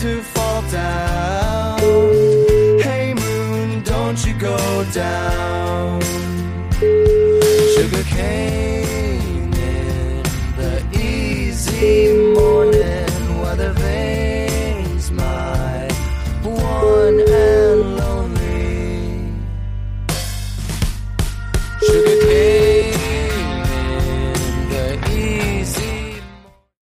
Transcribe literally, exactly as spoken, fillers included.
to fall down. Hey moon, don't you go down. Sugar cane